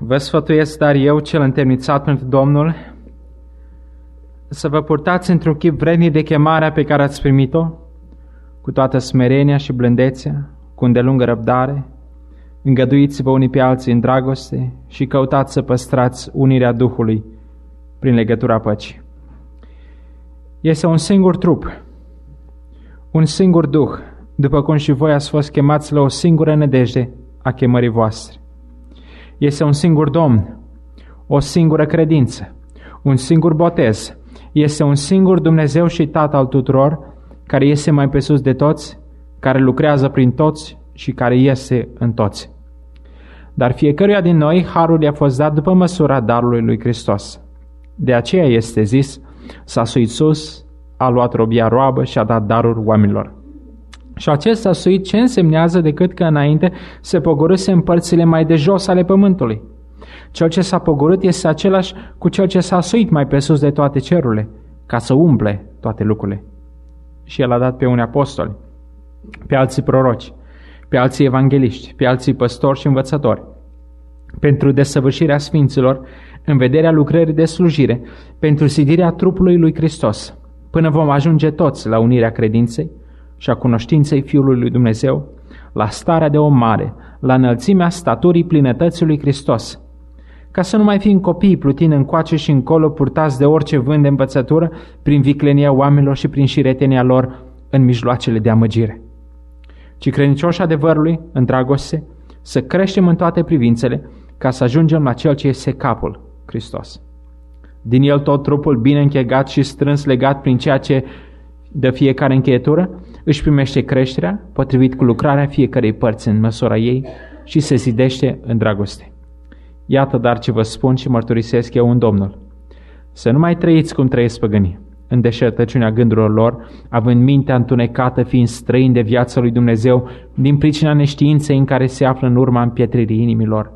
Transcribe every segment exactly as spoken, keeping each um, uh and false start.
Vă sfătuiesc, dar eu, cel întemnițat pentru Domnul, să vă purtați într-un chip vrednic de chemarea pe care ați primit-o, cu toată smerenia și blândețea, cu îndelungă răbdare, îngăduiți-vă unii pe alții în dragoste și căutați să păstrați unirea Duhului prin legătura păcii. Este un singur trup, un singur Duh, după cum și voi ați fost chemați la o singură nădejde a chemării voastre. Este un singur Domn, o singură credință, un singur botez. Este un singur Dumnezeu și Tată al tuturor, care este mai pe sus de toți, care lucrează prin toți și care este în toți. Dar fiecăruia din noi harul i-a fost dat după măsura darului lui Hristos. De aceea este zis, s-a suit sus, a luat robia roabă și a dat daruri oamenilor. Și acesta suit ce însemnează decât că înainte se pogorâse în părțile mai de jos ale pământului. Cel ce s-a pogorât este același cu cel ce s-a suit mai pe sus de toate cerurile, ca să umple toate lucrurile. Și el a dat pe unii apostoli, pe alții proroci, pe alții evangeliști, pe alții păstori și învățători, pentru desăvârșirea sfinților, în vederea lucrării de slujire, pentru zidirea trupului lui Hristos, până vom ajunge toți la unirea credinței și a cunoștinței Fiului lui Dumnezeu, la starea de om mare, la înălțimea staturii plinătății lui Hristos, ca să nu mai fim copii plutind încoace și încolo, purtați de orice vânt de învățătură, prin viclenia oamenilor și prin șiretenia lor în mijloacele de amăgire. Ci credincioși adevărului, în dragoste, să creștem în toate privințele, ca să ajungem la Cel ce este capul, Hristos. Din El tot trupul bine închegat și strâns legat prin ceea ce dă fiecare încheietură, își primește creșterea, potrivit cu lucrarea fiecărei părți în măsura ei și se zidește în dragoste. Iată dar ce vă spun și mărturisesc eu în Domnul. Să nu mai trăiți cum trăiesc păgânii, în deșertăciunea gândurilor lor, având mintea întunecată, fiind străini de viața lui Dumnezeu, din pricina neștiinței în care se află în urma împietririi inimilor.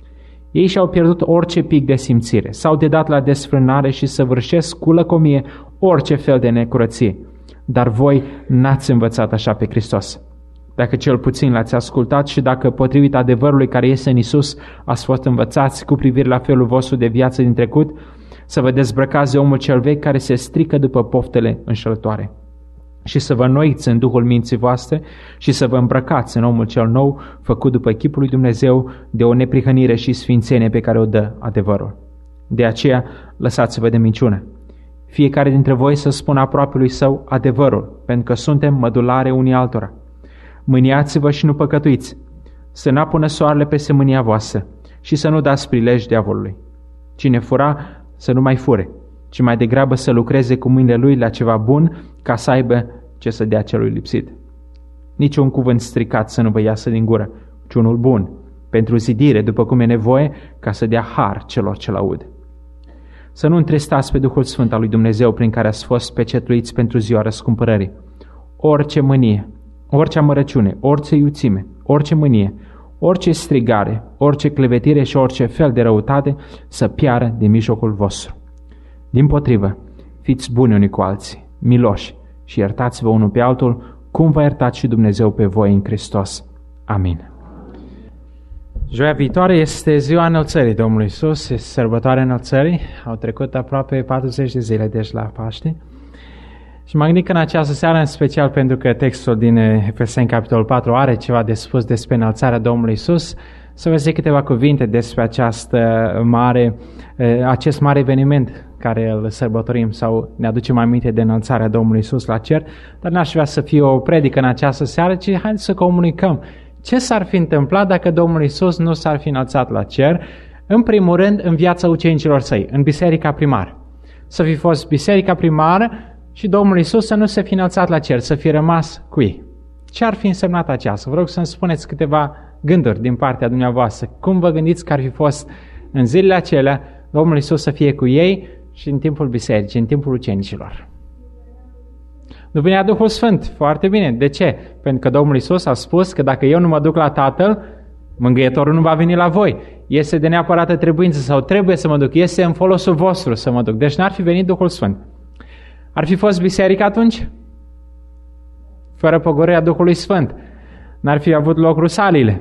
Ei și-au pierdut orice pic de simțire, s-au dedat la desfrânare și săvârșesc cu lăcomie orice fel de necurăție. Dar voi n-ați învățat așa pe Hristos. Dacă cel puțin l-ați ascultat și dacă, potrivit adevărului care este în Iisus, ați fost învățați cu privire la felul vostru de viață din trecut, să vă dezbrăcați de omul cel vechi care se strică după poftele înșelătoare și să vă înnoiți în Duhul minții voastre și să vă îmbrăcați în omul cel nou, făcut după chipul lui Dumnezeu, de o neprihănire și sfințenie pe care o dă adevărul. De aceea, lăsați-vă de minciună. Fiecare dintre voi să spună aproapelui său adevărul, pentru că suntem mădulare unii altora. Mâniați-vă și nu păcătuiți, să n-apună soarele peste mânia voastră și să nu dați prilej diavolului. Cine fura, să nu mai fure, ci mai degrabă să lucreze cu mâinile lui la ceva bun, ca să aibă ce să dea celui lipsit. Nici un cuvânt stricat să nu vă iasă din gură, ci unul bun, pentru zidire, după cum e nevoie, ca să dea har celor ce-l aud. Să nu întristați pe Duhul Sfânt al lui Dumnezeu, prin care ați fost pecetluiți pentru ziua răscumpărării. Orice mânie, orice amărăciune, orice iuțime, orice mânie, orice strigare, orice clevetire și orice fel de răutate să piară din mijlocul vostru. Dimpotrivă, fiți buni unii cu alții, miloși și iertați-vă unul pe altul, cum v-a iertat și Dumnezeu pe voi în Hristos. Amin. Joia viitoare este ziua înălțării Domnului Iisus, este sărbătoarea înălțării. Au trecut aproape patruzeci de zile, deci la Paște. Și mă gândesc că în această seară, în special pentru că textul din Efeseni, capitolul patru, are ceva de spus despre înălțarea Domnului Iisus, să vă zic câteva cuvinte despre această mare, acest mare eveniment care îl sărbătorim sau ne aducem aminte de înălțarea Domnului Iisus la cer, dar n-aș vrea să fie o predică în această seară, ci haideți să comunicăm ce s-ar fi întâmplat dacă Domnul Iisus nu s-ar fi înălțat la cer, în primul rând în viața ucenicilor săi, în biserica primară. Să fi fost biserica primară și Domnul Iisus să nu se fi înălțat la cer, să fi rămas cu ei. Ce ar fi însemnat aceasta? Vă rog să-mi spuneți câteva gânduri din partea dumneavoastră. Cum vă gândiți că ar fi fost în zilele acelea Domnul Iisus să fie cu ei și în timpul bisericii, în timpul ucenicilor? Nu venea Duhul Sfânt. Foarte bine. De ce? Pentru că Domnul Iisus a spus că dacă eu nu mă duc la Tatăl, Mângâietorul nu va veni la voi. Este de neapărată trebuință sau trebuie să mă duc. Este în folosul vostru să mă duc. Deci n-ar fi venit Duhul Sfânt. Ar fi fost biserică atunci? Fără pogorârea Duhului Sfânt. N-ar fi avut loc rusalile.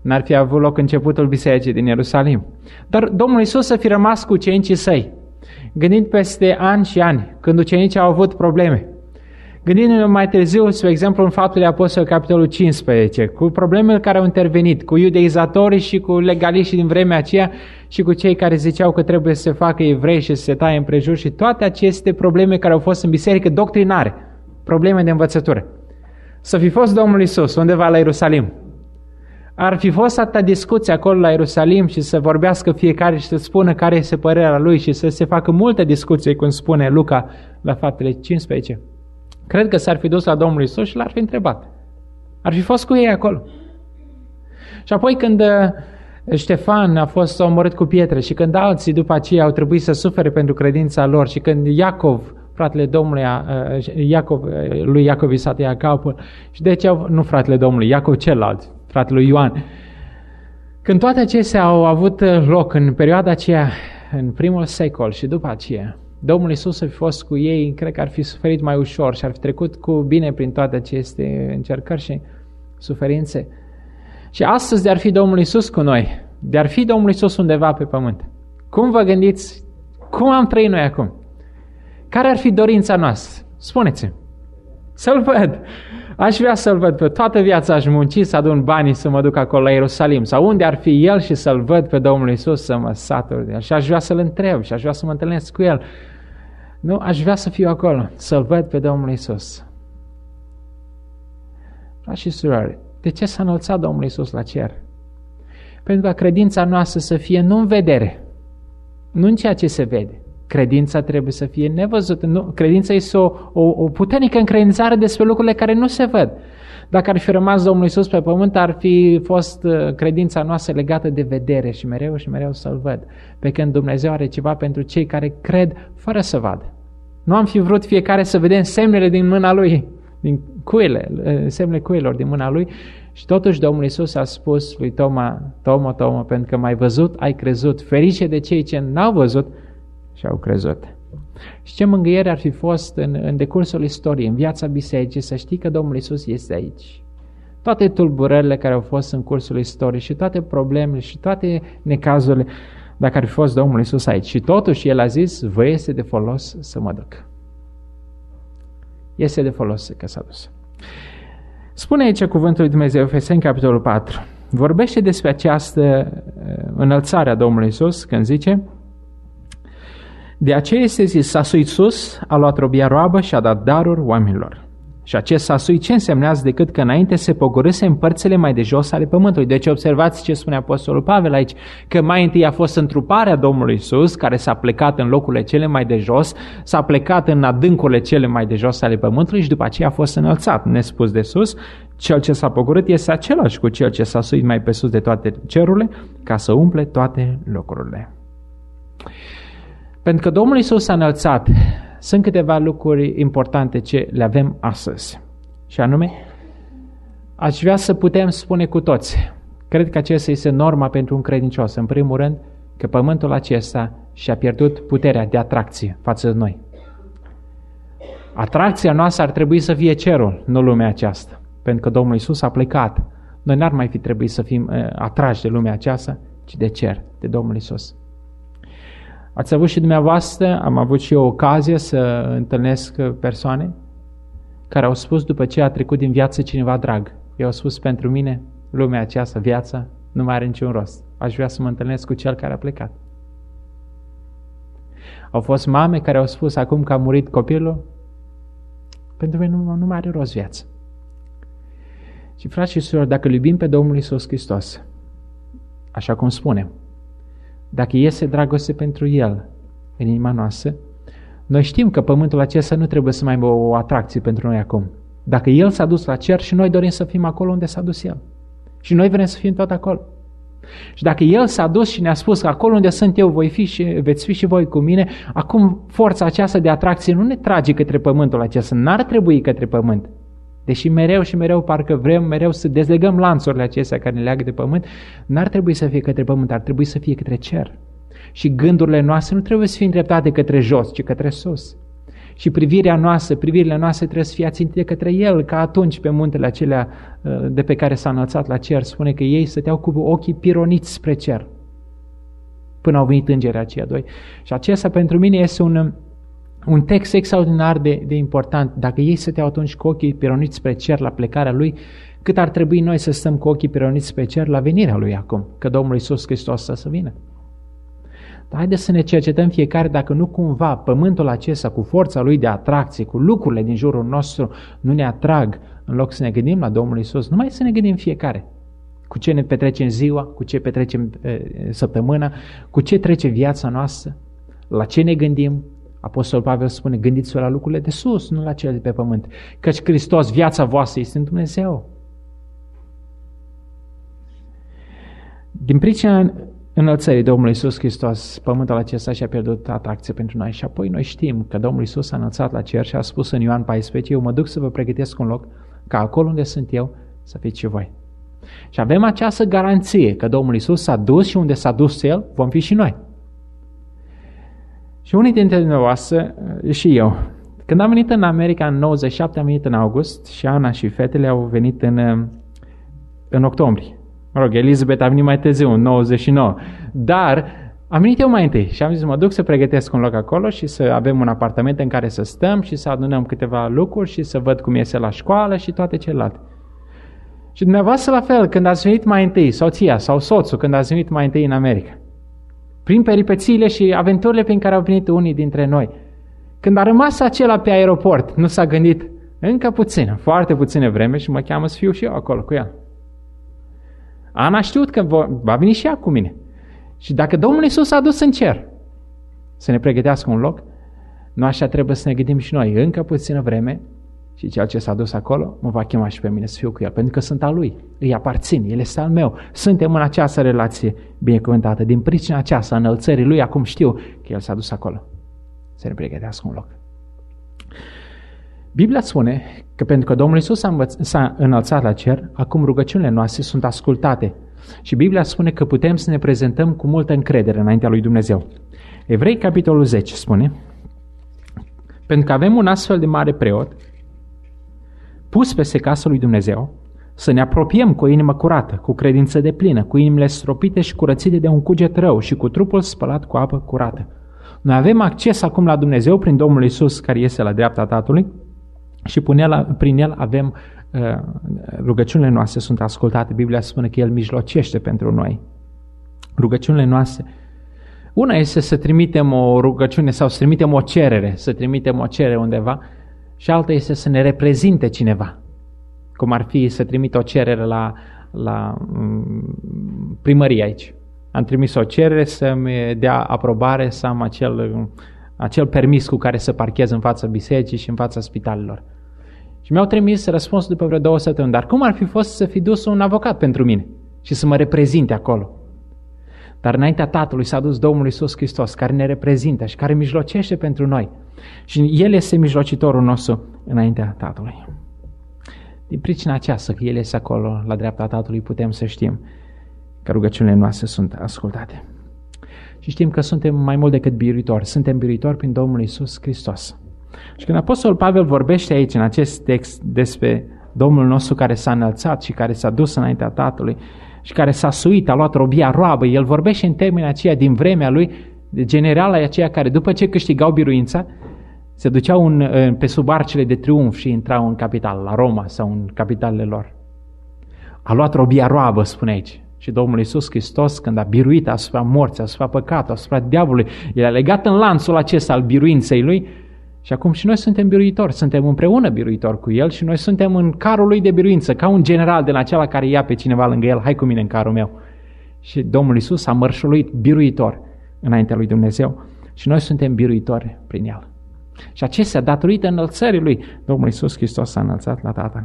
n-ar fi avut loc începutul bisericii din Ierusalim. Dar Domnul Iisus să fi rămas cu ucenicii săi, gândind peste ani și ani, când ucenicii au avut probleme. Gândindu-ne mai târziu, spre exemplu, în Faptele Apostolilor, capitolul cincisprezece, cu problemele care au intervenit, cu iudeizatorii și cu legaliștii din vremea aceea și cu cei care ziceau că trebuie să se facă evrei și să se taie împrejur și toate aceste probleme care au fost în biserică doctrinare, probleme de învățătură. Să fi fost Domnul Iisus undeva la Ierusalim, ar fi fost atâta discuție acolo la Ierusalim și să vorbească fiecare și să spună care este părerea lui și să se facă multe discuții, cum spune Luca la Faptele cincisprezece. Cred că s-ar fi dus la Domnul Iisus și l-ar fi întrebat. Ar fi fost cu ei acolo. Și apoi când Ștefan a fost omorât cu pietre și când alții după aceea au trebuit să sufere pentru credința lor și când Iacov, fratele Domnului, Iacov, lui Iacov i s-a tăiat capul și de ce au, nu fratele Domnului, Iacov celălalt, fratele lui Ioan. Când toate acestea au avut loc în perioada aceea, în primul secol și după aceea, Domnul Iisus să fi fost cu ei, cred că ar fi suferit mai ușor și ar fi trecut cu bine prin toate aceste încercări și suferințe. Și astăzi de-ar fi Domnul Iisus cu noi, de-ar fi Domnul Iisus undeva pe pământ. Cum vă gândiți? Cum am trăit noi acum? Care ar fi dorința noastră? Spuneți-mi. Să-L văd. Aș vrea să-L văd pe toată viața, aș munci să adun banii să mă duc acolo la Ierusalim sau unde ar fi El și să-L văd pe Domnul Iisus să mă satur de El. Și aș vrea să-L întreb și aș vrea să mă întâlnesc cu El. Nu, aș vrea să fiu acolo, să-L văd pe Domnul Iisus. Frați și surori, de ce s-a înălțat Domnul Iisus la cer? Pentru ca credința noastră să fie nu în vedere, nu în ceea ce se vede. Credința trebuie să fie nevăzută. Nu, credința este o, o, o puternică încredințare despre lucrurile care nu se văd. Dacă ar fi rămas Domnul Iisus pe pământ, ar fi fost credința noastră legată de vedere și mereu și mereu să-L văd. Pe când Dumnezeu are ceva pentru cei care cred fără să vadă. Nu am fi vrut fiecare să vedem semnele din mâna Lui, din cuile, semnele cuilor din mâna Lui. Și totuși Domnul Iisus a spus lui Toma, Tomo, Tomo, pentru că m-ai văzut, ai crezut. Ferice de cei ce n-au văzut și au crezut. Și ce mângâiere ar fi fost în, în decursul istoriei, în viața bisericii, să știi că Domnul Iisus este aici. Toate tulburările care au fost în cursul istoriei și toate problemele și toate necazurile, dacă ar fi fost Domnul Iisus aici. Și totuși El a zis, vă este de folos să mă duc. Este de folos că s-a dus. Spune aici cuvântul lui Dumnezeu, Efeseni, capitolul patru. Vorbește despre această înălțare a Domnului Iisus când zice, de aceea este zis, sasuit sus, a luat robia roabă și a dat daruri oamenilor. Și acest sasuit ce însemnează decât că înainte se pogorâse în părțile mai de jos ale pământului. Deci observați ce spune Apostolul Pavel aici, că mai întâi a fost întruparea Domnului Iisus, care s-a plecat în locurile cele mai de jos, s-a plecat în adâncurile cele mai de jos ale pământului și după aceea a fost înălțat, nespus de sus. Cel ce s-a pogorât este același cu cel ce s-a suit mai pe sus de toate cerurile, ca să umple toate locurile. Pentru că Domnul Iisus s-a înălțat, sunt câteva lucruri importante ce le avem astăzi. Și anume, aș vrea să putem spune cu toți, cred că acesta este norma pentru un credincios, în primul rând, că pământul acesta și-a pierdut puterea de atracție față de noi. Atracția noastră ar trebui să fie cerul, nu lumea aceasta. Pentru că Domnul Iisus a plecat. Noi n-ar mai fi trebuit să fim uh, atrași de lumea aceasta, ci de cer, de Domnul Iisus. Ați avut și dumneavoastră, am avut și eu ocazie să întâlnesc persoane care au spus după ce a trecut din viață cineva drag. Ei au spus, pentru mine, lumea aceasta, viața, nu mai are niciun rost. Aș vrea să mă întâlnesc cu cel care a plecat. Au fost mame care au spus, acum că a murit copilul, pentru mine nu, nu mai are rost viața. Și frați și surori, dacă îl iubim pe Domnul Iisus Hristos, așa cum spunem, dacă este dragoste pentru El în inima noastră, noi știm că pământul acesta nu trebuie să mai aibă o atracție pentru noi acum. Dacă El s-a dus la cer și noi dorim să fim acolo unde s-a dus El. Și noi vrem să fim tot acolo. Și dacă El s-a dus și ne-a spus că acolo unde sunt eu voi fi și veți fi și voi cu mine, acum forța aceasta de atracție nu ne trage către pământul acesta, n-ar trebui către pământ. Deși mereu și mereu parcă vrem mereu să dezlegăm lanțurile acestea care ne leagă de pământ, n-ar trebui să fie către pământ, ar trebui să fie către cer. Și gândurile noastre nu trebuie să fie îndreptate către jos, ci către sus. Și privirea noastră, privirile noastre trebuie să fie ațintite către El, ca atunci pe muntele acelea de pe care s-a înălțat la cer. Spune că ei stăteau cu ochii pironiți spre cer, până au venit îngerii aceia doi. Și acesta pentru mine este un, un text extraordinar de, de important. Dacă ei stăteau atunci cu ochii pironiți spre cer la plecarea Lui, cât ar trebui noi să stăm cu ochii pironiți spre cer la venirea Lui acum, că Domnul Iisus Hristos să, să vină. Dar haideți să ne cercetăm fiecare dacă nu cumva pământul acesta cu forța lui de atracție, cu lucrurile din jurul nostru nu ne atrag, în loc să ne gândim la Domnul Iisus, numai să ne gândim fiecare. Cu ce ne petrecem ziua, cu ce petrecem e, săptămâna, cu ce trece viața noastră, la ce ne gândim. Apostolul Pavel spune, gândiți-vă la lucrurile de sus, nu la cele de pe pământ, căci Hristos, viața voastră, este în Dumnezeu. Din pricina înălțării Domnului Iisus Hristos, pământul acesta și-a pierdut atracție pentru noi și apoi noi știm că Domnul Iisus a înălțat la cer și a spus în Ioan paisprezece, eu mă duc să vă pregătesc un loc, ca acolo unde sunt eu să fiți și voi. Și avem această garanție că Domnul Iisus s-a dus și unde s-a dus El, vom fi și noi. Și unii dintre dumneavoastră, și eu, când am venit în America în nouăzeci și șapte, am venit în august și Ana și fetele au venit în, în octombrie. Mă rog, Elizabeth a venit mai târziu, în nouăzeci și nouă. Dar am venit eu mai întâi și am zis, mă duc să pregătesc un loc acolo și să avem un apartament în care să stăm și să adunăm câteva lucruri și să văd cum iese la școală și toate celelalte. Și dumneavoastră la fel, când ați venit mai întâi, soția sau soțul, când ați venit mai întâi în America, prin peripețiile și aventurile prin care au venit unii dintre noi, când a rămas acela pe aeroport, nu s-a gândit încă puțin, foarte puțină vreme și mă cheamă să fiu și eu acolo cu el. Ana a știut că va veni și ea cu mine. Și dacă Domnul Iisus s-a dus în cer să ne pregătească un loc, nu așa trebuie să ne gândim și noi, încă puțină vreme și cel ce s-a dus acolo mă va chema și pe mine să fiu cu el, pentru că sunt al lui, îi aparțin, el este al meu. Suntem în această relație binecuvântată. Din pricina aceasta, înălțării lui, acum știu că el s-a dus acolo să ne pregătească un loc. Biblia spune că pentru că Domnul Iisus s-a, învăț- s-a înălțat la cer, acum rugăciunile noastre sunt ascultate. Și Biblia spune că putem să ne prezentăm cu multă încredere înaintea lui Dumnezeu. Evrei, capitolul zece, spune, pentru că avem un astfel de mare preot, pus peste casa lui Dumnezeu, să ne apropiem cu o inimă curată, cu credință deplină, cu inimile stropite și curățite de un cuget rău și cu trupul spălat cu apă curată. Noi avem acces acum la Dumnezeu prin Domnul Iisus, care este la dreapta Tatălui, și prin El avem uh, rugăciunile noastre sunt ascultate. Biblia spune că El mijlocește pentru noi. Rugăciunile noastre. Una este să trimitem o rugăciune sau să trimitem o cerere, să trimitem o cerere undeva, și alta este să ne reprezinte cineva. Cum ar fi să trimit o cerere la, la primărie aici. Am trimis o cerere să-mi dea aprobare să am acel, acel permis cu care să parchez în fața bisericii și în fața spitalelor. Și mi-au trimis răspunsul după vreo două săptămâni. Dar cum ar fi fost să fi dus un avocat pentru mine și să mă reprezinte acolo? Dar înaintea Tatălui s-a dus Domnul Iisus Hristos, care ne reprezintă și care mijlocește pentru noi. Și El este mijlocitorul nostru înaintea Tatălui. Din pricina aceasta, că El este acolo, la dreapta Tatălui, putem să știm că rugăciunile noastre sunt ascultate. Și știm că suntem mai mult decât biruitori. Suntem biruitori prin Domnul Iisus Hristos. Și când Apostolul Pavel vorbește aici, în acest text, despre Domnul nostru care s-a înălțat și care s-a dus înaintea Tatălui și care s-a suit, a luat robia roabă, el vorbește în termenii aceia din vremea lui, de generala aceia care după ce câștigau biruința, se duceau în, pe sub arcele de triumf și intrau în capital, la Roma sau în capitalele lor. A luat robia roabă, spune aici. Și Domnul Iisus Hristos, când a biruit asupra morții, asupra păcatului, asupra diavolului, El a legat în lanțul acesta al biruinței Lui și acum și noi suntem biruitori, suntem împreună biruitori cu El și noi suntem în carul Lui de biruință, ca un general din acela care ia pe cineva lângă El, hai cu mine în carul meu. Și Domnul Iisus a mărșăluit biruitor înaintea lui Dumnezeu și noi suntem biruitori prin El. Și acestea, datorită înălțării Lui, Domnul Iisus Hristos s-a înălțat la Tatăl.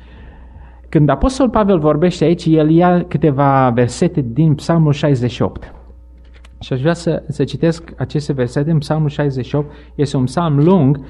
Când Apostolul Pavel vorbește aici, el ia câteva versete din Psalmul șaizeci și opt. Și aș vrea să, să citesc aceste versete în Psalmul șaizeci și opt. Este un psalm lung,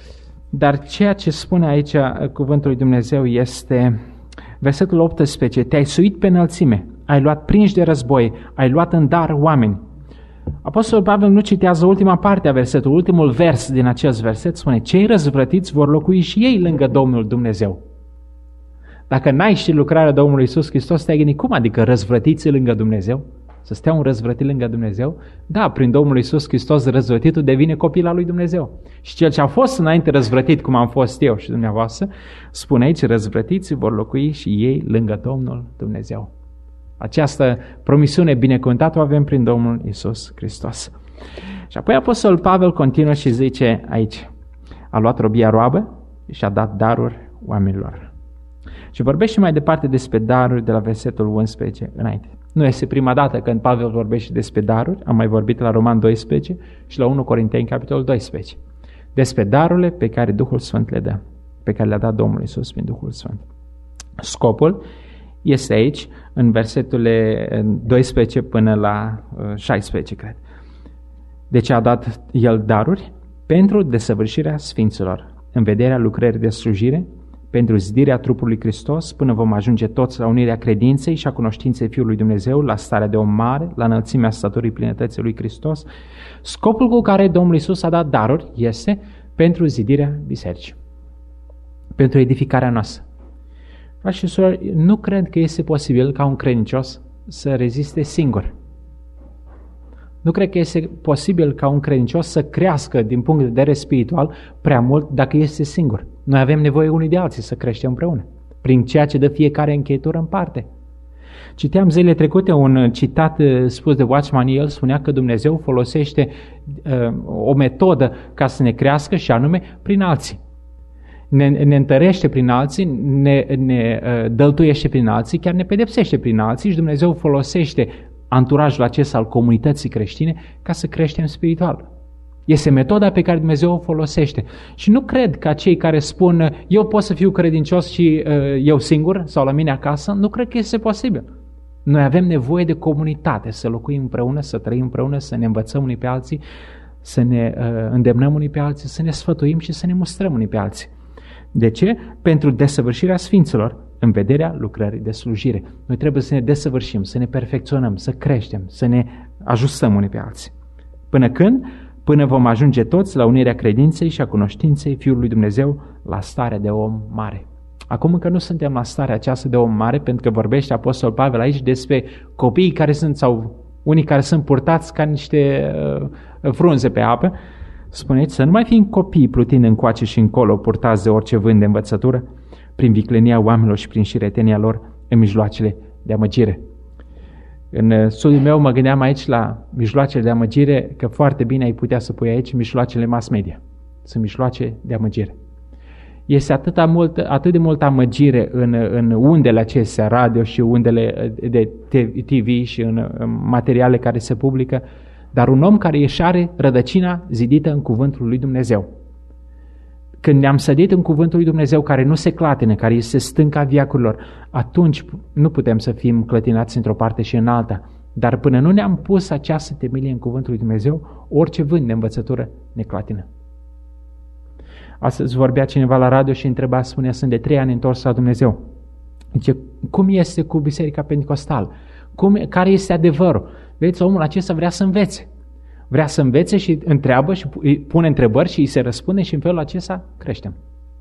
dar ceea ce spune aici cuvântul lui Dumnezeu este versetul optsprezece. Te-ai suit pe înălțime, ai luat prinși de război, ai luat în dar oameni. Apostolul Pavel nu citează ultima parte a versetului, ultimul vers din acest verset spune: cei răzvrătiți vor locui și ei lângă Domnul Dumnezeu. Dacă n-ai ști lucrarea Domnului Iisus Hristos, te-ai gândit, cum adică răzvrătiți lângă Dumnezeu? Să stea un răzvrătit lângă Dumnezeu? Da, prin Domnul Iisus Hristos răzvrătitul devine copil al lui Dumnezeu. Și cel ce a fost înainte răzvrătit, cum am fost eu și dumneavoastră, spune aici, răzvrătiții vor locui și ei lângă Domnul Dumnezeu. Această promisiune binecuvântată o avem prin Domnul Iisus Hristos. Și apoi Apostolul Pavel continuă și zice aici: a luat robia roabă și a dat daruri oamenilor. Și vorbește mai departe despre daruri de la versetul unsprezece înainte. Nu este prima dată când Pavel vorbește despre daruri, am mai vorbit la Roman doisprezece și la unu Corinteni, capitolul doisprezece, despre darurile pe care Duhul Sfânt le dă, pe care le-a dat Domnul Iisus prin Duhul Sfânt. Scopul este aici, în versetul doisprezece până la șaisprezece, cred. Deci a dat El daruri pentru desăvârșirea sfinților, în vederea lucrării de slujire, pentru zidirea trupului Hristos, până vom ajunge toți la unirea credinței și a cunoștinței Fiului Dumnezeu, la starea de om mare, la înălțimea staturii plinătății lui Hristos. Scopul cu care Domnul Iisus a dat daruri este pentru zidirea bisericii, pentru edificarea noastră. Frați și surori, nu cred că este posibil ca un credincios să reziste singur. Nu cred că este posibil ca un credincios să crească din punct de vedere spiritual prea mult dacă este singur. Noi avem nevoie unii de alții să creștem împreună, prin ceea ce dă fiecare încheietură în parte. Citeam zilele trecute un citat spus de Watchman. El spunea că Dumnezeu folosește uh, o metodă ca să ne crească, și anume prin alții. Ne, ne întărește prin alții, ne, ne uh, dăltuiește prin alții, chiar ne pedepsește prin alții și Dumnezeu folosește anturajul acesta al comunității creștine ca să creștem spiritual. Este metoda pe care Dumnezeu o folosește. Și nu cred că cei care spun eu pot să fiu credincios și uh, eu singur sau la mine acasă, nu cred că este posibil. Noi avem nevoie de comunitate, să locuim împreună, să trăim împreună, să ne învățăm unii pe alții, să ne uh, îndemnăm unii pe alții, să ne sfătuim și să ne mustrăm unii pe alții. De ce? Pentru desăvârșirea sfinților, în vederea lucrării de slujire. Noi trebuie să ne desăvârșim, să ne perfecționăm, să creștem, să ne ajustăm unii pe alții. Până când? Până vom ajunge toți la unirea credinței și a cunoștinței Fiului Dumnezeu, la starea de om mare. Acum încă nu suntem la starea aceasta de om mare, pentru că vorbește Apostolul Pavel aici despre copiii care sunt, sau unii care sunt purtați ca niște uh, frunze pe apă. Spuneți să nu mai fim copii plutind încoace și încolo, purtați de orice vânt de învățătură, prin viclenia oamenilor și prin șiretenia lor în mijloacele de amăgire. În studiul meu mă gândeam aici la mijloacele de amăgire, că foarte bine ai putea să pui aici mijloacele mass media. Sunt mijloace de amăgire. Este atât, mult, atât de multă amăgire în, în undele acestea, radio și undele de T V și în materiale care se publică, dar un om care își are rădăcina zidită în cuvântul lui Dumnezeu. Când ne-am sădit în cuvântul lui Dumnezeu care nu se clatină, care este stânca viacurilor, atunci nu putem să fim clătinați într-o parte și în alta. Dar până nu ne-am pus această temelie în cuvântul lui Dumnezeu, orice vânt de învățătură ne clatină. Astăzi vorbea cineva la radio și întreba, spunea, sunt de trei ani întors la Dumnezeu. Zice, cum este cu Biserica Pentecostală? Cum, care este adevărul? Vedeți, omul acesta vrea să învețe. Vrea să învețe și întreabă și pune întrebări și îi se răspunde și în felul acesta creștem.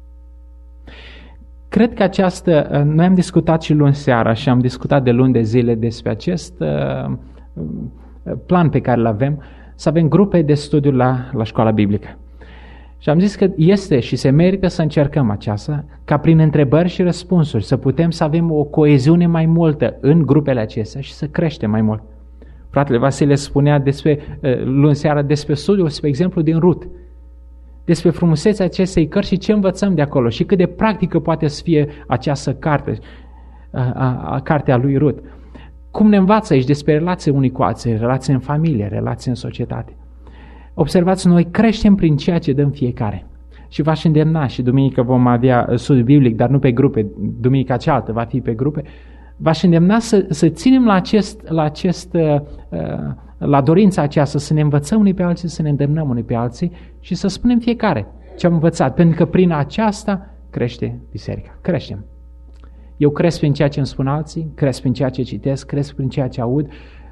Cred că această, noi am discutat și luni seara și am discutat de luni de zile despre acest uh, plan pe care îl avem, să avem grupe de studiu la, la școala biblică. Și am zis că este și se merită să încercăm aceasta, ca prin întrebări și răspunsuri să putem să avem o coeziune mai multă în grupele acestea și să creștem mai mult. Fratele Vasile spunea despre, luni seara despre studiul, spre exemplu, din Rut, despre frumusețea acestei cărți și ce învățăm de acolo și cât de practică poate să fie această carte, a, a, a cartea lui Rut. Cum ne învață aici despre relații unii cu alții, relații în familie, relații în societate. Observați, noi creștem prin ceea ce dăm fiecare. Și v-aș îndemna, și duminică vom avea studiu biblic, dar nu pe grupe, duminica cealaltă va fi pe grupe, v-aș îndemna să, să ținem la, acest, la, acest, la dorința aceasta, să ne învățăm unii pe alții, să ne îndemnăm unii pe alții și să spunem fiecare ce am învățat, pentru că prin aceasta crește biserica. Creștem. Eu cresc prin ceea ce îmi spun alții, cresc prin ceea ce citesc, cresc prin ceea ce aud,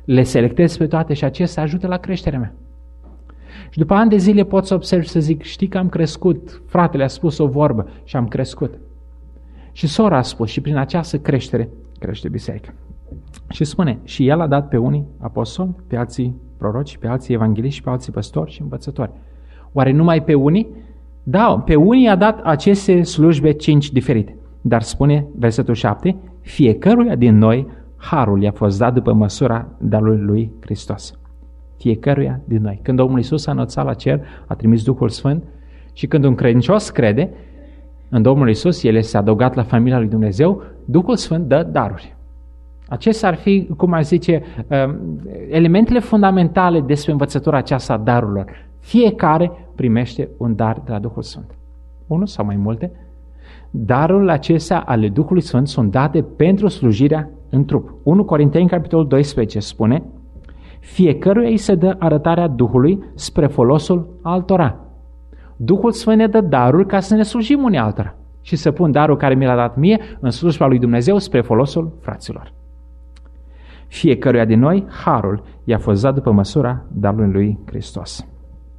le selectez pe toate și acestea ajută la creșterea mea. Și după ani de zile pot să observ și să zic, știi că am crescut, fratele a spus o vorbă și am crescut. Și sora a spus și prin această creștere crește biserica. Și spune, și el a dat pe unii apostoli, pe alții proroci, pe alții evangeliști, pe alții păstori și învățători. Oare numai pe unii? Da, pe unii a dat aceste slujbe cinci diferite. Dar spune versetul șapte, fiecăruia din noi harul i-a fost dat după măsura darului lui Hristos. Fiecăruia din noi. Când Domnul Iisus a înălțat la cer, a trimis Duhul Sfânt și când un credincios crede în Domnul Iisus, el este adăugat la familia lui Dumnezeu, Duhul Sfânt dă daruri. Acestea ar fi, cum ar zice, elementele fundamentale despre învățătura aceasta a darurilor. Fiecare primește un dar de la Duhul Sfânt. Unul sau mai multe. Darurile acestea ale Duhului Sfânt sunt date pentru slujirea în trup. unu Corinteni, capitolul doisprezece, spune, fiecăruia îi se dă arătarea Duhului spre folosul altora. Duhul Sfânt ne dă daruri ca să ne slujim unii altora și să pun darul care mi l-a dat mie în slujba lui Dumnezeu spre folosul fraților. Fiecăruia din noi, harul i-a fost dat după măsura darului lui Hristos.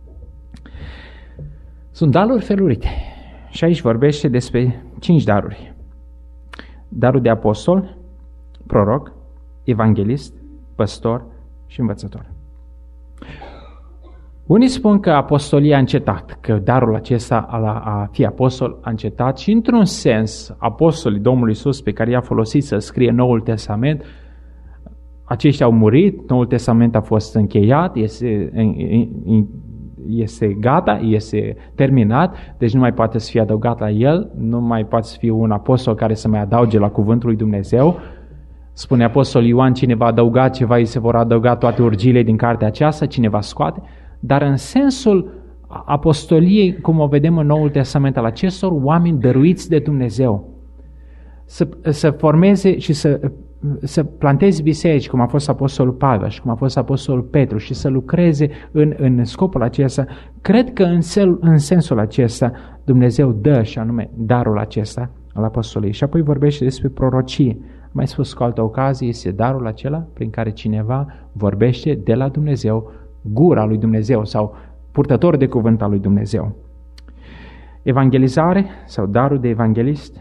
Sunt daruri felurite și aici vorbește despre cinci daruri. Darul de apostol, proroc, evanghelist, păstor și învățător. Unii spun că apostolia a încetat, că darul acesta a fi apostol a încetat și într-un sens apostolii Domnului Iisus pe care i-a folosit să scrie Noul Testament, aceștia au murit, Noul Testament a fost încheiat, este, este gata, este terminat, deci nu mai poate să fie adăugat la el, nu mai poate să fie un apostol care să mai adauge la cuvântul lui Dumnezeu. Spune apostol Ioan, cine va adăuga ceva, îi se vor adăuga toate urgiile din cartea aceasta, cine va scoate. Dar în sensul apostoliei, cum o vedem în Noul Testament, al acestor oameni dăruiți de Dumnezeu, să, să formeze și să, să planteze biserici, cum a fost apostolul Pavel și cum a fost apostolul Petru, și să lucreze în, în scopul acesta, cred că în, sel, în sensul acesta Dumnezeu dă, și anume darul acesta al apostoliei. Și apoi vorbește despre prorocie. Mai spus cu altă ocazie, este darul acela prin care cineva vorbește de la Dumnezeu, gura lui Dumnezeu sau purtător de cuvânt al lui Dumnezeu. Evangelizare sau darul de evanghelist.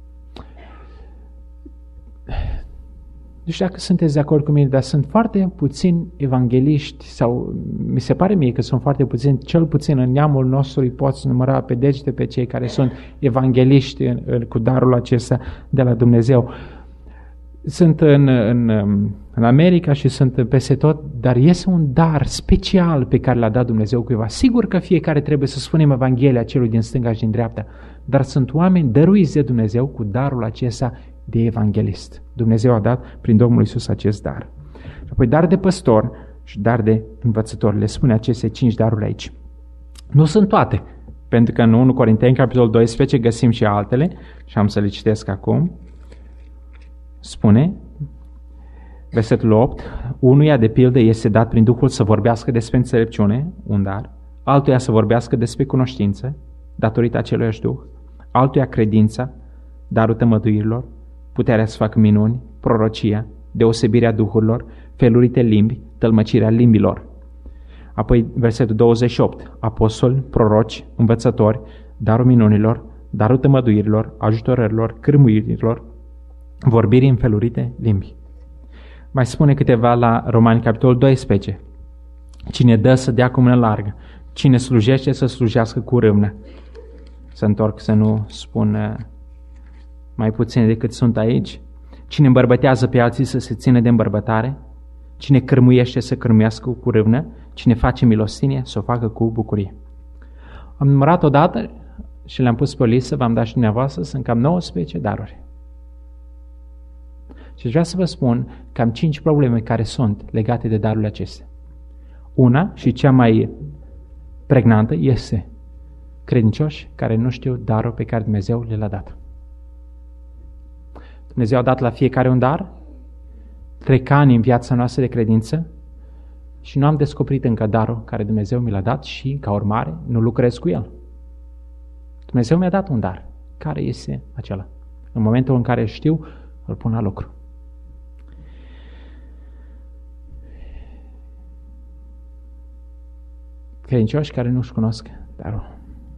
Nu știu dacă sunteți de acord cu mine, dar sunt foarte puțini evangeliști, sau mi se pare mie că sunt foarte puțini, cel puțin în neamul nostru îi poți număra pe degete pe cei care sunt evangeliști în, în, cu darul acesta de la Dumnezeu. Sunt în, în, în America și sunt peste tot, dar este un dar special pe care l-a dat Dumnezeu cuiva. Sigur că fiecare trebuie să spunem Evanghelia celui din stânga și din dreapta, dar sunt oameni dăruiți de Dumnezeu cu darul acesta de evanghelist. Dumnezeu a dat prin Domnul Iisus acest dar. Apoi dar de păstor și dar de învățător. Le spune aceste cinci daruri aici. Nu sunt toate, pentru că în unu Corinteni, capitolul doisprezece, găsim și altele și am să le citesc acum. Spune, versetul opt, unuia de pildă este dat prin Duhul să vorbească despre înțelepciune, un dar, altuia să vorbească despre cunoștință, datorită aceluiași Duh, altuia credința, darul tămăduirilor, puterea să facă minuni, prorocia, deosebirea duhurilor, felurite limbi, tălmăcirea limbilor. Apoi versetul douăzeci și opt, apostoli, proroci, învățători, darul minunilor, darul tămăduirilor, ajutorărilor, cârmuirilor, vorbirii în felurite limbi. Mai spune câteva la Romani, capitolul doisprezece. Cine dă să dea cu mână largă, cine slujește să slujească cu râvnă. Să întorc să nu spun mai puține decât sunt aici. Cine îmbărbătează pe alții să se țină de îmbărbătare, cine cârmuiește să cârmuiască cu râvnă, cine face milostenie să o facă cu bucurie. Am numărat odată și le-am pus pe o listă, v-am dat și dumneavoastră, sunt cam nouăsprezece daruri. Și vreau să vă spun cam cinci probleme care sunt legate de darurile acestea. Una și cea mai pregnantă este credincioși care nu știu darul pe care Dumnezeu le-a dat. Dumnezeu a dat la fiecare un dar, trec ani în viața noastră de credință și nu am descoperit încă darul care Dumnezeu mi l-a dat și, ca urmare, nu lucrez cu el. Dumnezeu mi-a dat un dar. Care este acela? În momentul în care știu, îl pun la lucru. credincioși care nu-și cunosc darul.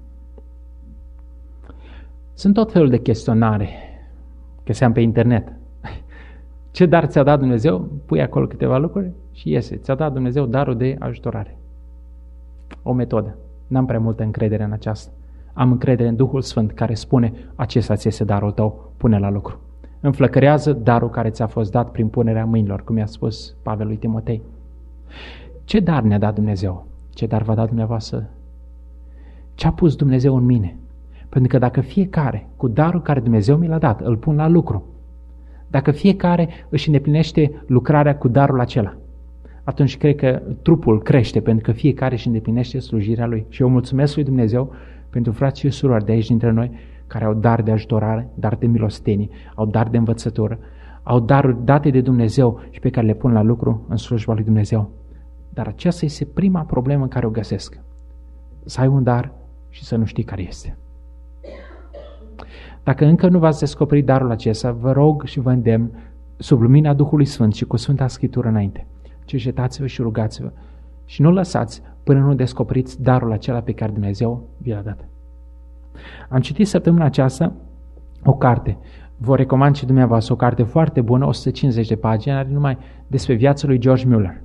Sunt tot felul de chestionare găseam pe internet. Ce dar ți-a dat Dumnezeu? Pui acolo câteva lucruri și iese. Ți-a dat Dumnezeu darul de ajutorare. O metodă. N-am prea multă încredere în aceasta. Am încredere în Duhul Sfânt care spune: acesta ți este darul tău, pune la lucru. Înflăcărează darul care ți-a fost dat prin punerea mâinilor, cum i-a spus Pavel lui Timotei. Ce dar ne-a dat Dumnezeu? Ce dar v-a dat dumneavoastră? Ce a pus Dumnezeu în mine? Pentru că dacă fiecare, cu darul care Dumnezeu mi l-a dat, îl pun la lucru, dacă fiecare își îndeplinește lucrarea cu darul acela, atunci cred că trupul crește, pentru că fiecare își îndeplinește slujirea lui. Și eu mulțumesc lui Dumnezeu pentru frații și surori de aici dintre noi, care au dar de ajutorare, dar de milostenie, au dar de învățătură, au daruri date de Dumnezeu și pe care le pun la lucru în slujba lui Dumnezeu. Dar aceasta este prima problemă care o găsesc. Să ai un dar și să nu știi care este. Dacă încă nu v-ați descoperit darul acesta, vă rog și vă îndemn, sub lumina Duhului Sfânt și cu Sfânta Scriptură înainte, cercetați-vă și rugați-vă și nu lăsați până nu descoperiți darul acela pe care Dumnezeu vi l-a dat. Am citit săptămâna aceasta o carte, vă recomand și dumneavoastră, o carte foarte bună, o sută cincizeci de pagini, are numai despre viața lui George Mueller.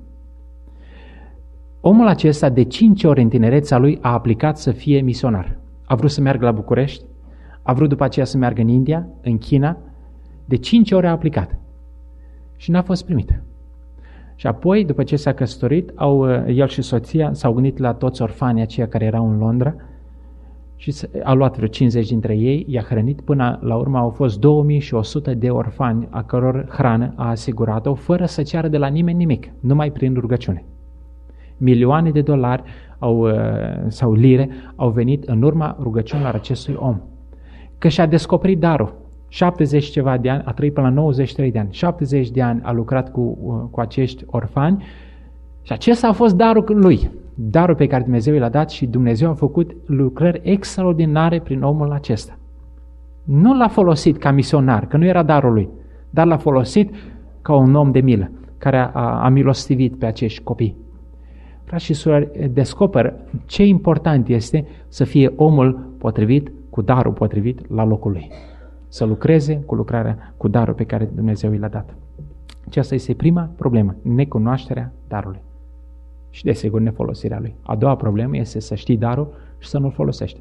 Omul acesta, de cinci ori în tinerețea lui, a aplicat să fie misionar. A vrut să meargă la București, a vrut după aceea să meargă în India, în China, de cinci ori a aplicat și n-a fost primit. Și apoi, după ce s-a căsătorit, au, el și soția s-au gândit la toți orfanii aceia care erau în Londra și a luat vreo cincizeci dintre ei, i-a hrănit, până la urmă au fost două mii și o sută de orfani a căror hrană a asigurat-o fără să ceară de la nimeni nimic, numai prin rugăciune. Milioane de dolari au, sau lire au venit în urma rugăciunilor acestui om. Că și-a descoperit darul. șaptezeci ceva de ani, a trăit până la nouăzeci și trei de ani. șaptezeci de ani a lucrat cu, cu acești orfani și acesta a fost darul lui. Darul pe care Dumnezeu l-a dat și Dumnezeu a făcut lucrări extraordinare prin omul acesta. Nu l-a folosit ca misionar, că nu era darul lui, dar l-a folosit ca un om de milă, care a, a milostivit pe acești copii. Frați și surori, descoperă ce important este să fie omul potrivit, cu darul potrivit la locul lui. Să lucreze cu lucrarea, cu darul pe care Dumnezeu i l-a dat. Aceasta este prima problemă, necunoașterea darului. Și desigur nefolosirea lui. A doua problemă este să știi darul și să nu-l folosești.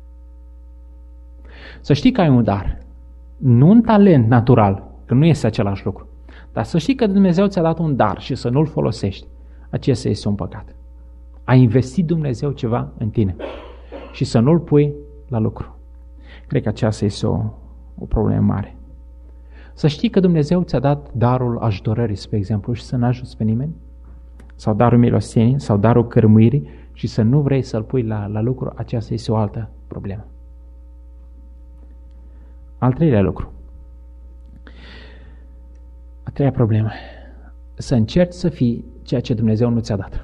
Să știi că ai un dar, nu un talent natural, că nu este același lucru, dar să știi că Dumnezeu ți-a dat un dar și să nu-l folosești, acesta este un păcat. A investit Dumnezeu ceva în tine și să nu-l pui la lucru. Cred că aceasta este o, o problemă mare. Să știi că Dumnezeu ți-a dat darul ajutorării, spre exemplu, și să nu ajuți pe nimeni, sau darul milostenii, sau darul cărmuirii și să nu vrei să-l pui la, la lucru, aceasta este o altă problemă. Al treilea lucru. A treia problemă. Să încerci să fii ceea ce Dumnezeu nu ți-a dat.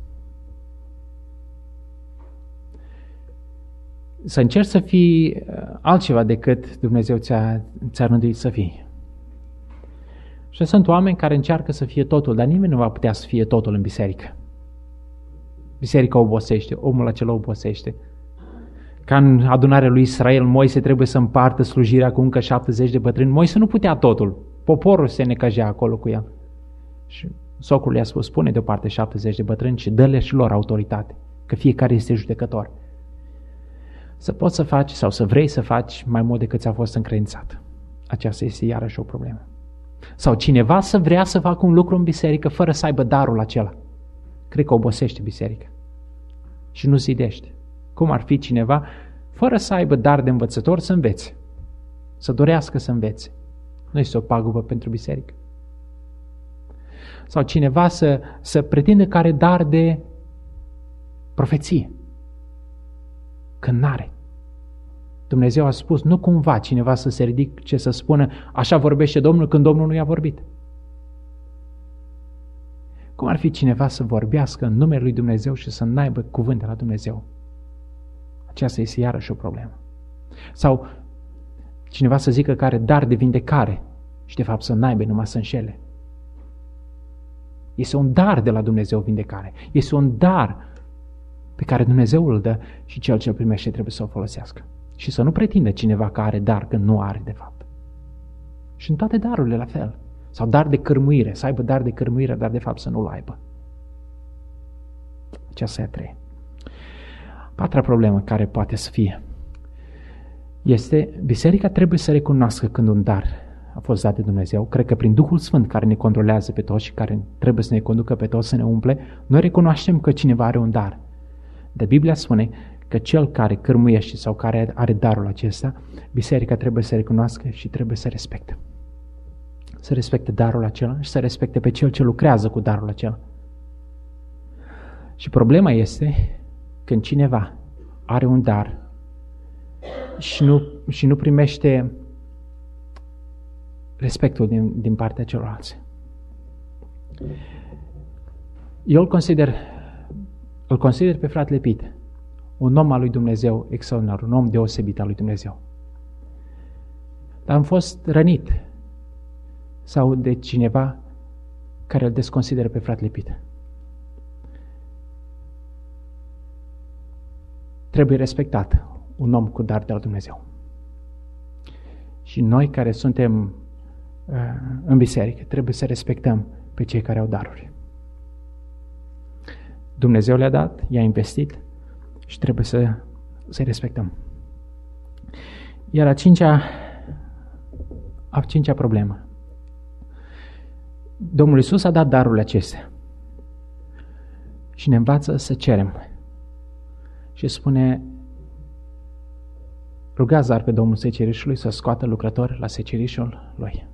Să încerci să fii altceva decât Dumnezeu ți-a, ți-a rânduit să fii. Și sunt oameni care încearcă să fie totul, dar nimeni nu va putea să fie totul în biserică. Biserica obosește, omul acela obosește. Ca în adunarea lui Israel, Moise trebuie să împartă slujirea cu încă șaptezeci de bătrâni. Moise nu putea totul. Poporul se necăjea acolo cu el. Și socrul i-a spus, pune deoparte șaptezeci de bătrâni și dă-le și lor autoritate, că fiecare este judecător. Să poți să faci sau să vrei să faci mai mult decât ți-a fost încredințat. Aceasta este iarăși o problemă. Sau cineva să vrea să facă un lucru în biserică fără să aibă darul acela. Cred că obosește biserica și nu zidește. Cum ar fi cineva fără să aibă dar de învățător să învețe, să dorească să învețe. Nu este o pagubă pentru biserică. Sau cineva să, să pretindă că are dar de profeție, când n-are. Dumnezeu a spus, nu cumva cineva să se ridice să spună, așa vorbește Domnul când Domnul nu i-a vorbit. Cum ar fi cineva să vorbească în numele lui Dumnezeu și să n-aibă cuvânt de la Dumnezeu? Aceasta este iarăși o problemă. Sau cineva să zică că are dar de vindecare și de fapt să n-aibă, numai să înșele. Este un dar de la Dumnezeu vindecare. Este un dar pe care Dumnezeu îl dă și cel ce îl primește trebuie să o folosească. Și să nu pretindă cineva că are dar când nu are de fapt. Și în toate darurile la fel. Sau dar de cârmuire, să aibă dar de cârmuire, dar de fapt să nu-l aibă. Aceasta e a treia. Patra problemă care poate să fie este, biserica trebuie să recunoască când un dar a fost dat de Dumnezeu. Cred că prin Duhul Sfânt care ne controlează pe toți și care trebuie să ne conducă pe toți să ne umple, noi recunoaștem că cineva are un dar. Dar Biblia spune că cel care cârmuiește sau care are darul acesta, biserica trebuie să recunoască și trebuie să respecte. Să respecte darul acela și să respecte pe cel ce lucrează cu darul acela. Și problema este când cineva are un dar și nu, și nu primește respectul din, din partea celorlalți. Eu îl consider, îl consider pe fratele Pit un om al lui Dumnezeu extraordinar, un om deosebit al lui Dumnezeu. Dar am fost rănit sau de cineva care îl desconsideră pe fratele Pit. Trebuie respectat un om cu dar de la Dumnezeu. Și noi care suntem uh, în biserică trebuie să respectăm pe cei care au daruri. Dumnezeu le-a dat, i-a investit și trebuie să, să-i respectăm. Iar a cincea, a cincea problemă. Domnul Iisus a dat darurile acestea și ne învață să cerem. Și spune, rugați dar pe Domnul secerișului să scoată lucrători la secerișul lui.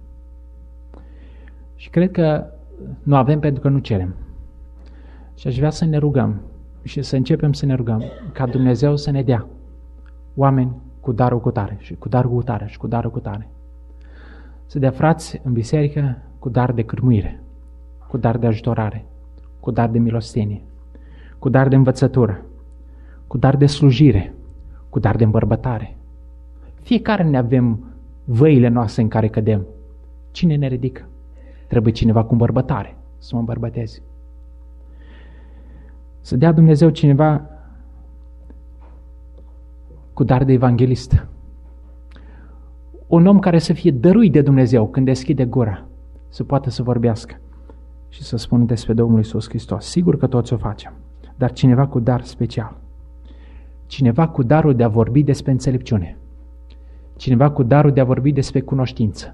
Și cred că nu avem pentru că nu cerem. Și aș vrea să ne rugăm și să începem să ne rugăm ca Dumnezeu să ne dea oameni cu darul cu tare și cu darul cu tare și cu darul cu tare. Să dea frați în biserică cu dar de cârmuire, cu dar de ajutorare, cu dar de milostenie, cu dar de învățătură, cu dar de slujire, cu dar de îmbărbătare. Fiecare ne avem văile noastre în care cădem. Cine ne ridică? Trebuie cineva cu îmbărbătare să mă îmbărbăteze. Să dea Dumnezeu cineva cu dar de evanghelist. Un om care să fie dăruit de Dumnezeu când deschide gura, să poată să vorbească și să spună despre Domnul Iisus Hristos. Sigur că toți o facem, dar cineva cu dar special. Cineva cu darul de a vorbi despre înțelepciune. Cineva cu darul de a vorbi despre cunoștință.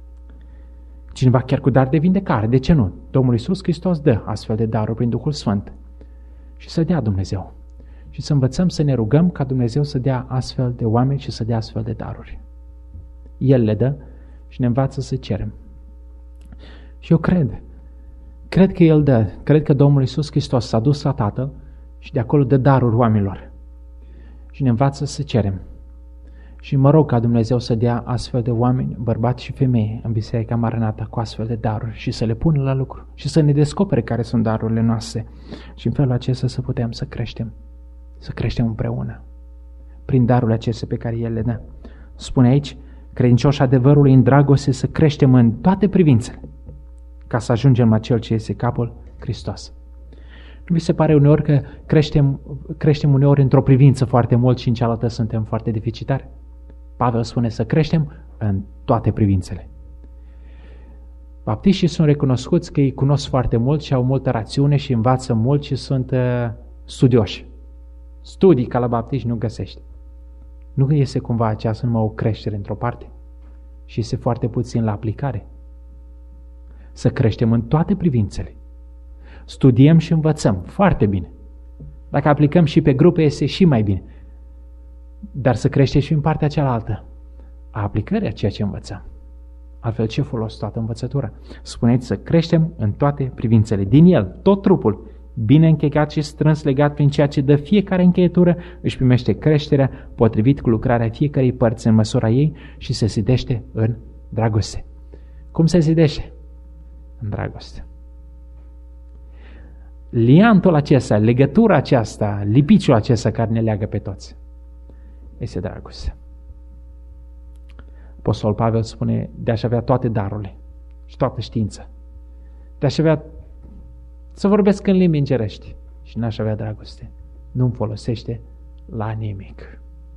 Cineva chiar cu dar de vindecare. De ce nu? Domnul Iisus Hristos dă astfel de daruri prin Duhul Sfânt. Și să dea Dumnezeu. Și să învățăm să ne rugăm ca Dumnezeu să dea astfel de oameni și să dea astfel de daruri. El le dă și ne învață să cerem. Și eu cred. Cred că El dă. Cred că Domnul Iisus Hristos s-a dus la Tatăl și de acolo dă daruri oamenilor. Și ne învață să cerem. Și mă rog ca Dumnezeu să dea astfel de oameni, bărbați și femei, în Biserica Maranata cu astfel de daruri și să le pună la lucru și să ne descopere care sunt darurile noastre și în felul acesta să putem să creștem, să creștem împreună prin darurile acestea pe care El le dă. Spune aici, credincioși adevărului în dragoste să creștem în toate privințele ca să ajungem la Cel ce este capul, Hristos. Nu vi se pare uneori că creștem, creștem uneori într-o privință foarte mult și în cealaltă suntem foarte deficitari? Pavel spune să creștem în toate privințele. Baptiștii sunt recunoscuți că ei cunosc foarte mult și au multă rațiune și învață mult și sunt uh, studioși. Studii ca la baptiști nu găsești. Nu este cumva aceasta numai o creștere într-o parte și este foarte puțin la aplicare. Să creștem în toate privințele. Studiem și învățăm foarte bine. Dacă aplicăm și pe grupe, este și mai bine. Dar să crește și în partea cealaltă a aplicării a ceea ce învățăm. Altfel, ce folos toată învățătura? Spuneți să creștem în toate privințele. Din el, tot trupul, bine închegat și strâns legat prin ceea ce dă fiecare încheietură, își primește creșterea potrivit cu lucrarea fiecărei părți în măsura ei și se zidește în dragoste. Cum se zidește? În dragoste. Liantul acesta, legătura aceasta, lipiciul acesta care ne leagă pe toți, este dragoste. Apostol Pavel spune, de-aș avea toate darurile și toată știința. De-aș avea să vorbesc în limbi îngerești și n-aș avea dragoste. nu-mi folosește la nimic.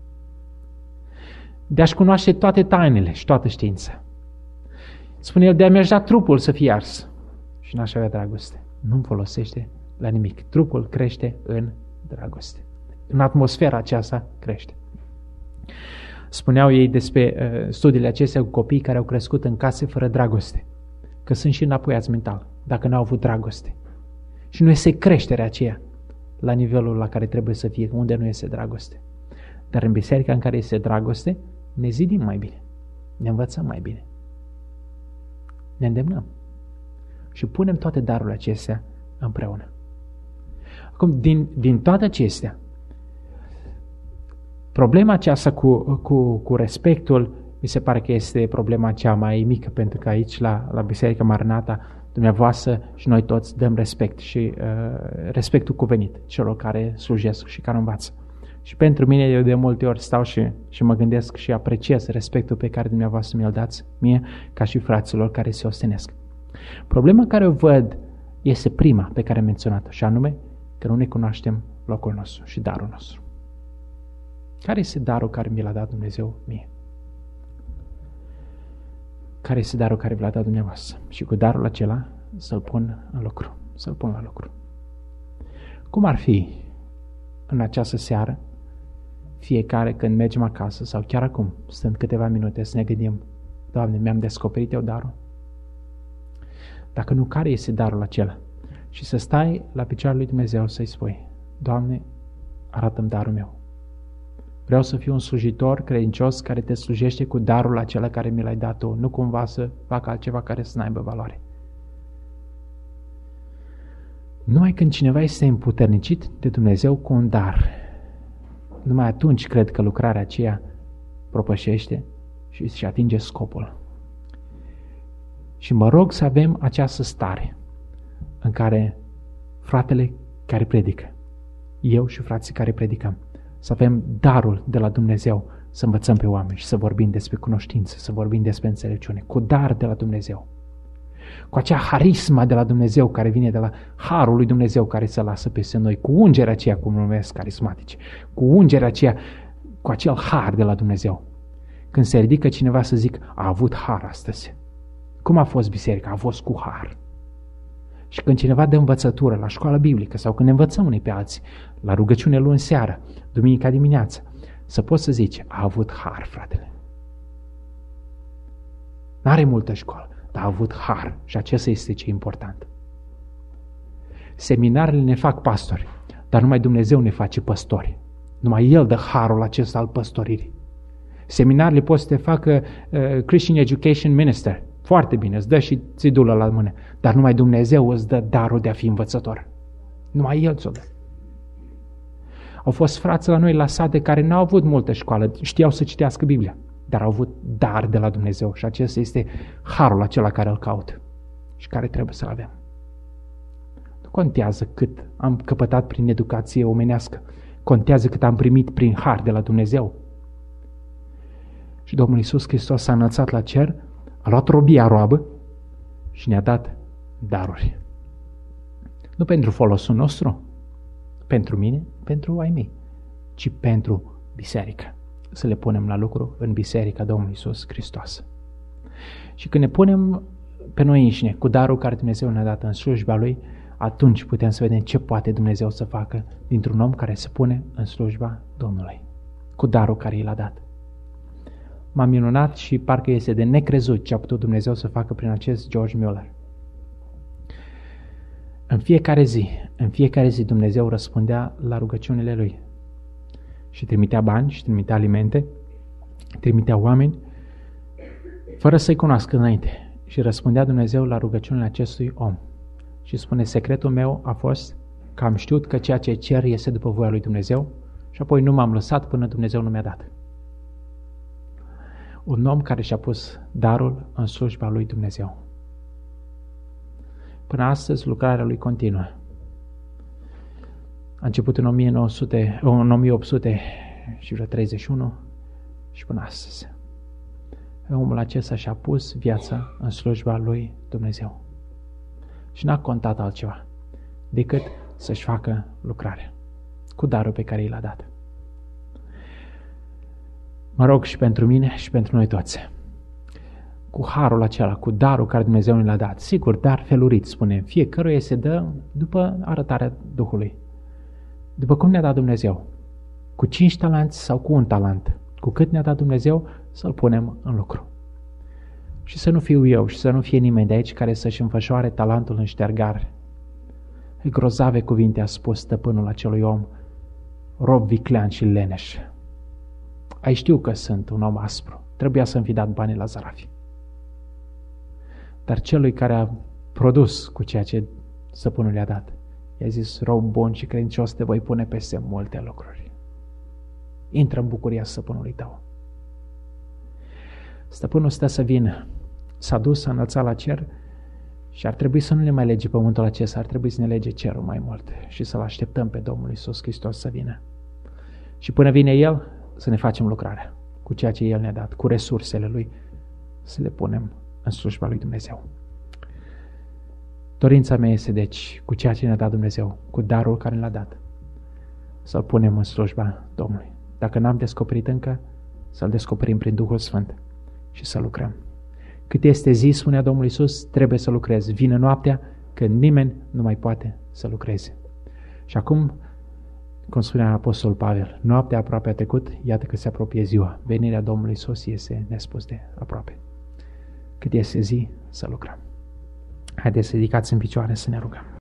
De a-și cunoaște toate tainele și toată știința. Spune el, de a mi-aș da trupul să fie ars și n-aș avea dragoste. Nu-mi folosește la nimic. Trupul crește în dragoste. În atmosfera aceasta crește. Spuneau ei despre uh, studiile acestea cu copii care au crescut în case fără dragoste. Că sunt și înapoiați mental, dacă n-au avut dragoste. Și nu este creșterea aceea la nivelul la care trebuie să fie, unde nu este dragoste. Dar în biserica în care este dragoste, ne zidim mai bine. Ne învățăm mai bine. Ne îndemnăm. Și punem toate darurile acestea împreună. Acum, din, din toate acestea, problema aceasta cu, cu, cu respectul, mi se pare că este problema cea mai mică, pentru că aici, la, la Biserica Maranata, dumneavoastră și noi toți dăm respect și uh, respectul cuvenit celor care slujesc și care învață. Și pentru mine, eu de multe ori stau și, și mă gândesc și apreciez respectul pe care dumneavoastră mi-l dați mie, ca și fraților care se ostenesc. Problema care o văd este prima pe care am menționat-o, și anume că nu ne cunoaștem locul nostru și darul nostru. Care este darul care mi l-a dat Dumnezeu mie? Care este darul care vi l-a dat dumneavoastră? Și cu darul acela să-l pun în lucru, să-l pun la lucru. Cum ar fi în această seară, fiecare când mergem acasă sau chiar acum, stând câteva minute, să ne gândim, Doamne, mi-am descoperit eu darul? Dacă nu, care este darul acela? Și să stai la picioarele lui Dumnezeu să-i spui, Doamne, arată-mi darul meu. Vreau să fiu un slujitor credincios care te slujește cu darul acela care mi l-ai dat tu, nu cumva să fac altceva care să n-aibă valoare. Numai când cineva este împuternicit de Dumnezeu cu un dar, numai atunci cred că lucrarea aceea propășește și își atinge scopul. Și mă rog să avem această stare în care fratele care predică, eu și frații care predicăm, să avem darul de la Dumnezeu să învățăm pe oameni și să vorbim despre cunoștință, să vorbim despre înțelepciune, cu dar de la Dumnezeu. Cu acea harisma de la Dumnezeu care vine de la harul lui Dumnezeu care se lasă peste noi, cu ungerea aceea, cum numesc carismatici, cu ungerea aceea, cu acel har de la Dumnezeu. Când se ridică cineva să zic, a avut har astăzi. Cum a fost biserica? A fost cu har. Și când cineva dă învățătură la școala biblică sau când ne învățăm unii pe alții, la rugăciune luni seara, duminica dimineața, să poți să zici, a avut har, fratele. N-are multă școală, dar a avut har și acesta este ce e important. Seminarele ne fac pastori, dar numai Dumnezeu ne face păstori. Numai El dă harul acesta al păstoririi. Seminarele poți să te facă uh, Christian Education Minister. Foarte bine, îți dă și țidulă la mână. Dar numai Dumnezeu îți dă darul de a fi învățător. Numai El ți-o dă. Au fost frați la noi la sate care n-au avut multă școală, știau să citească Biblia, dar au avut dar de la Dumnezeu și acesta este harul acela care îl caut și care trebuie să-l avem. Nu contează cât am căpătat prin educație omenească, contează cât am primit prin har de la Dumnezeu. Și Domnul Iisus Hristos s-a înălțat la cer, a luat robia roabă și ne-a dat daruri. Nu pentru folosul nostru, pentru mine, pentru ai mei, ci pentru biserică. Să le punem la lucru în biserica Domnului Iisus Hristos. Și când ne punem pe noi înșine cu darul care Dumnezeu ne-a dat în slujba Lui, atunci putem să vedem ce poate Dumnezeu să facă dintr-un om care se pune în slujba Domnului, cu darul care i l-a dat. M-am minunat și parcă este de necrezut ce a putut Dumnezeu să facă prin acest George Mueller. În fiecare zi, în fiecare zi Dumnezeu răspundea la rugăciunile lui. Și trimitea bani, și trimitea alimente, trimitea oameni, fără să-i cunoască înainte. Și răspundea Dumnezeu la rugăciunile acestui om. Și spune, secretul meu a fost că am știut că ceea ce cer este după voia lui Dumnezeu și apoi nu m-am lăsat până Dumnezeu nu mi-a dat. Un om care și-a pus darul în slujba lui Dumnezeu. Până astăzi lucrarea lui continuă. A început în o mie nouă sute, în o mie opt sute și vreo treizeci și unu și până astăzi. Omul acesta și-a pus viața în slujba lui Dumnezeu. Și n-a contat altceva decât să-și facă lucrarea. cu darul pe care i l-a dat. Mă rog și pentru mine și pentru noi toți. Cu harul acela, cu darul care Dumnezeu ne l-a dat. Sigur, dar felurit, spune. Fiecăruia se dă după arătarea Duhului. După cum ne-a dat Dumnezeu. Cu cinci talanți sau cu un talent. Cu cât ne-a dat Dumnezeu, să-l punem în lucru. Și să nu fiu eu și să nu fie nimeni de aici care să-și înfășoare talentul în ștergare. Grozave cuvinte a spus stăpânul acelui om, rob viclean și leneș. Ai știu că sunt un om aspru. Trebuia să-mi fi dat banii la zarafi. Dar celui care a produs cu ceea ce stăpânul i-a dat, i-a zis, rob bun și credincios, te voi pune peste multe lucruri. Intră în bucuria stăpânului tău. Stăpânul stă să vină. S-a dus, s-a înălțat la cer și ar trebui să nu ne mai lege pământul acesta, ar trebui să ne lege cerul mai mult și să-L așteptăm pe Domnul Iisus Hristos să vină. Și până vine El, să ne facem lucrarea cu ceea ce El ne-a dat, cu resursele Lui, să le punem în slujba lui Dumnezeu. Dorința mea este, deci, cu ceea ce ne-a dat Dumnezeu, cu darul care ne-l-a dat, să-L punem în slujba Domnului. Dacă n-am descoperit încă, să-L descoperim prin Duhul Sfânt și să lucrăm. Cât este zi, spunea Domnul Iisus, trebuie să lucrezi. Vine noaptea când nimeni nu mai poate să lucreze. Și acum, cum spunea Apostolul Pavel, noaptea aproape a trecut, iată că se apropie ziua. Venirea Domnului Iisus este nespus de aproape. Cât este zi, să lucrăm. Haideți să ridicați în picioare să ne rugăm.